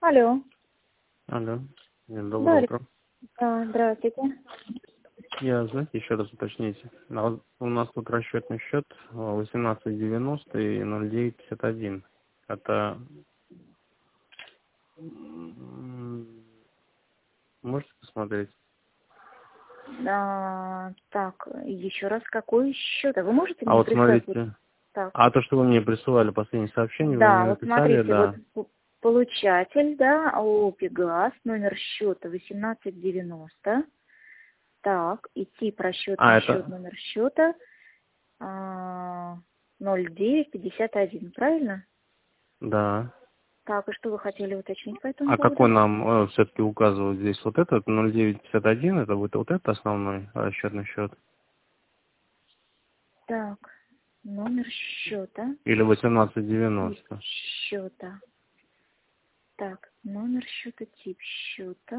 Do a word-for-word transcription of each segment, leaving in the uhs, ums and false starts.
Алло. Алло. Нет, доброе Да, утро. да, здравствуйте. Я, знаете, еще раз уточните. А вот у нас тут расчетный счет восемнадцать девяносто и ноль девять пятьдесят один. Это м, можете посмотреть? А, так, еще раз, какой счет? А вы можете А мне вот прислать? Вот смотрите. так. А то, что вы мне присылали последнее сообщение, вы Да, мне вот написали, смотрите, вот да. п- получатель, да, АО «Пегас», номер счета восемнадцать девяносто. Так, и тип расчетный А, счет, это, номер счета а, ноль девять пятьдесят один, правильно? да. Так, и что вы хотели уточнить по этому А поводу? какой нам э, все-таки указывают здесь? Вот этот ноль девять пятьдесят один, это будет вот этот основной расчетный счет? Так, номер счета, Или восемнадцать тип девяносто? счета. Так, номер счета, тип счета,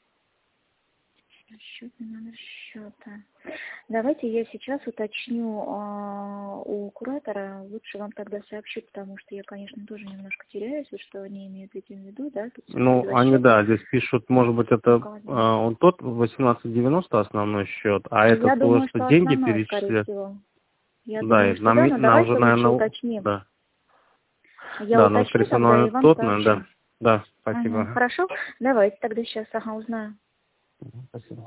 счетный номер счета. Давайте я сейчас уточню а, у куратора. Лучше вам тогда сообщу, потому что я, конечно, тоже немножко теряюсь, вот что они имеют в виду, да, тут все-таки Ну, два они, счета. да, здесь пишут, может быть, это э, Указано. он тот восемнадцать девяносто основной счет, а Я этот то, думаю, что что деньги основной, скорее перечисляют. всего. Я Да, думаю, и что нам, да, но нам уже, давайте лучше наверное, уточним. да. Я Да, но, уточню скорее всего, тогда и наверное, вам тот, наверное, сообщу. да. Да, Угу, спасибо. хорошо? Давайте тогда сейчас, ага, узнаю. Мгм, спасибо.